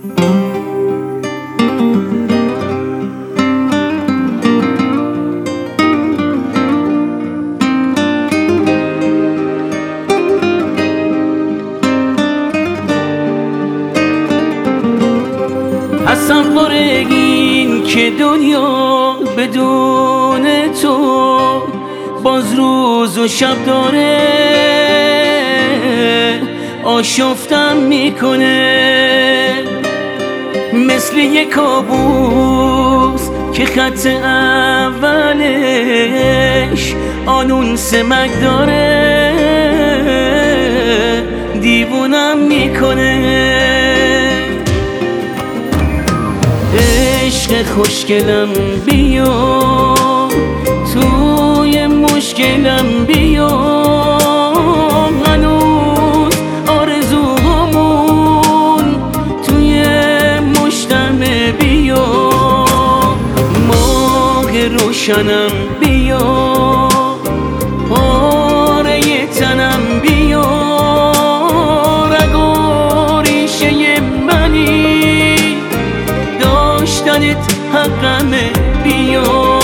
تصور این که دنیا بدون تو باز روز و شب داره آشفتم میکنه، مثل یک کابوس که خط اولش آنون سمک داره دیوونم میکنه. عشق خوشگلم بیا توی مشکلم بیا، هنوز آرزوهامون توی مشتم بیا، ماه روشنم بیا پاره تنم بیا، رگ و ریشه منی داشتنت حقمه بیا.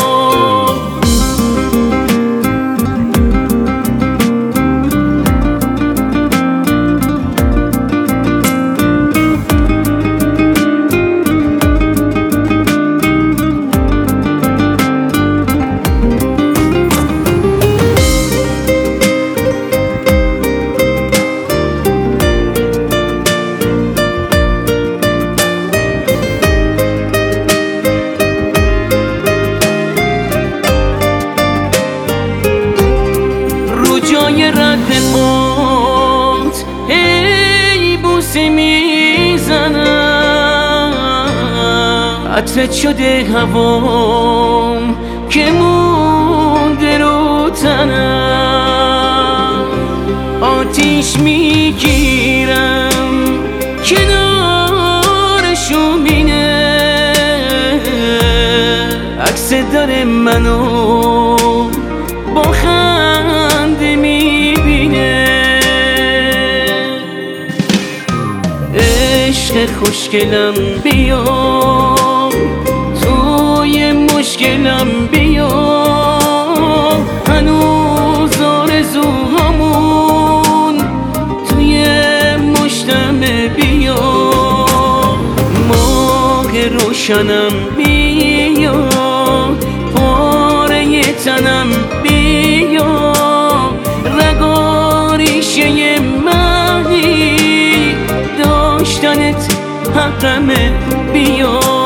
رد پات ای بوسه میزنم، عطرت شده هوام که مونده رو تنم، آتیش میگیرم کنار شومینه، عکس داره منو با خنده میبینه. عشق خوشگلم بیا توی مشکلم بیا، هنوز آرزوهامون توی مشتم بیا، ماه روشنم بیا پاره تنم بیا، رگ و ریشه منی داشتنت حقمه بیا.